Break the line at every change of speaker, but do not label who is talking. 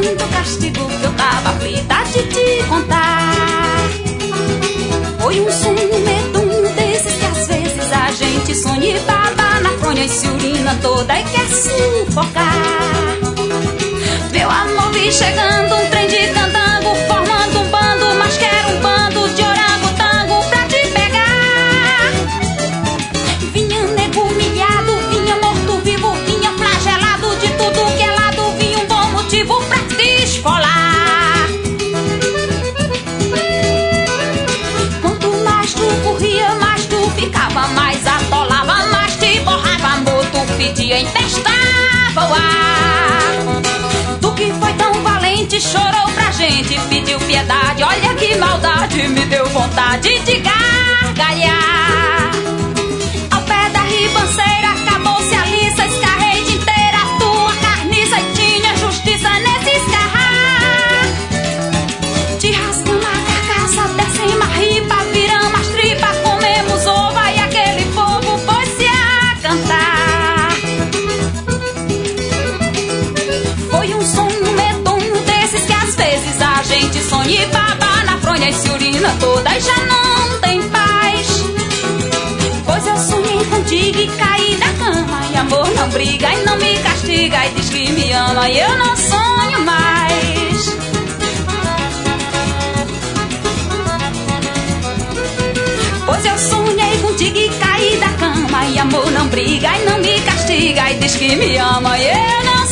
tanto castigo que eu tava aflita de te contar. Foi um sonho medonho desses que às vezes a gente sonha e baba na fronha e se urina toda e quer sufocar. Meu amor, vi chegando um trem de candango, formando um bando, mas quero um bando de orangotango pra te pegar. Vinha nego humilhado, vinha morto-vivo, vinha flagelado de tudo que é lado, vinha um bom motivo pra te esfolar. Quanto mais tu corria, mais tu ficava, mais atolava, mais te borrava, amor, tu fedia, empestava o ar. Tu que foi tão valente, chorou pra gente, pediu piedade, olha que maldade, me deu vontade de gargalhar. Ao pé da ribanceira, acabou-se a liça, escarrei de inteira a tua carniça e tinha justiça nesse escarrar. Te rasgamos a carcaça, descemos a ripa, viramos as tripas, comemos ova e aquele povo pôs-se a cantar. Foi um sonho medonho desses que às vezes a gente sonha e baba na fronha e se urina toda e já não tem paz. Pois eu sonhei contigo e caí da cama e amor não briga e não me castiga e diz que me ama e eu não sonho mais. Pois eu sonhei contigo e caí da cama e amor não briga e não me castiga e diz que me ama e eu não